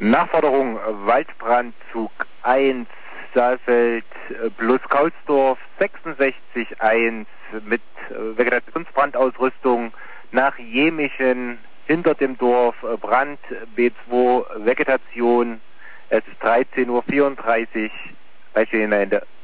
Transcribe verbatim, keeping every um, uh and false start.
Nachforderung Waldbrandzug eins, Saalfeld plus Kaulsdorf sechsundsechzig eins mit Vegetationsbrandausrüstung nach Jemischen hinter dem Dorf, Brand B zwei, Vegetation, es ist dreizehn Uhr vierunddreißig, bei Ihnen Ende.